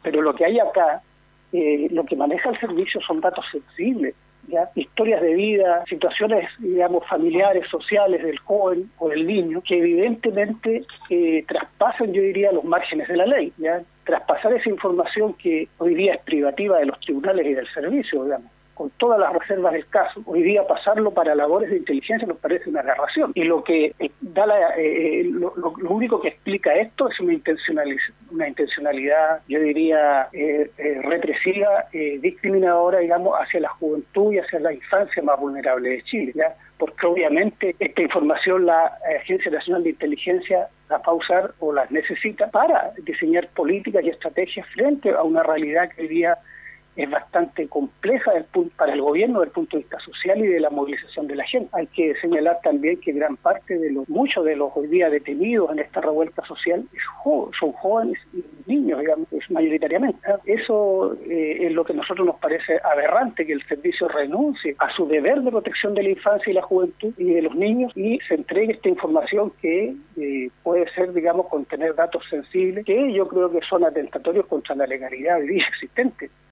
Pero lo que hay acá, lo que maneja el servicio son datos sensibles, ¿ya? Historias de vida, situaciones, digamos, familiares, sociales del joven o del niño, que evidentemente traspasan, yo diría, los márgenes de la ley, ¿ya? Traspasar esa información que hoy día es privativa de los tribunales y del servicio, digamos, con todas las reservas del caso, hoy día pasarlo para labores de inteligencia nos parece una aberración. Y lo que da lo único que explica esto es una intencionalidad, yo diría, represiva, discriminadora, digamos, hacia la juventud y hacia la infancia más vulnerable de Chile, ¿ya? Porque obviamente esta información la Agencia Nacional de Inteligencia la va a usar o las necesita para diseñar políticas y estrategias frente a una realidad que hoy día es bastante compleja para el gobierno desde el punto de vista social y de la movilización de la gente. Hay que señalar también que gran parte de muchos de los hoy día detenidos en esta revuelta social son jóvenes y niños, digamos, mayoritariamente. Eso es lo que a nosotros nos parece aberrante, que el servicio renuncie a su deber de protección de la infancia y la juventud y de los niños y se entregue esta información que puede ser, digamos, contener datos sensibles que yo creo que son atentatorios contra la legalidad hoy día existente.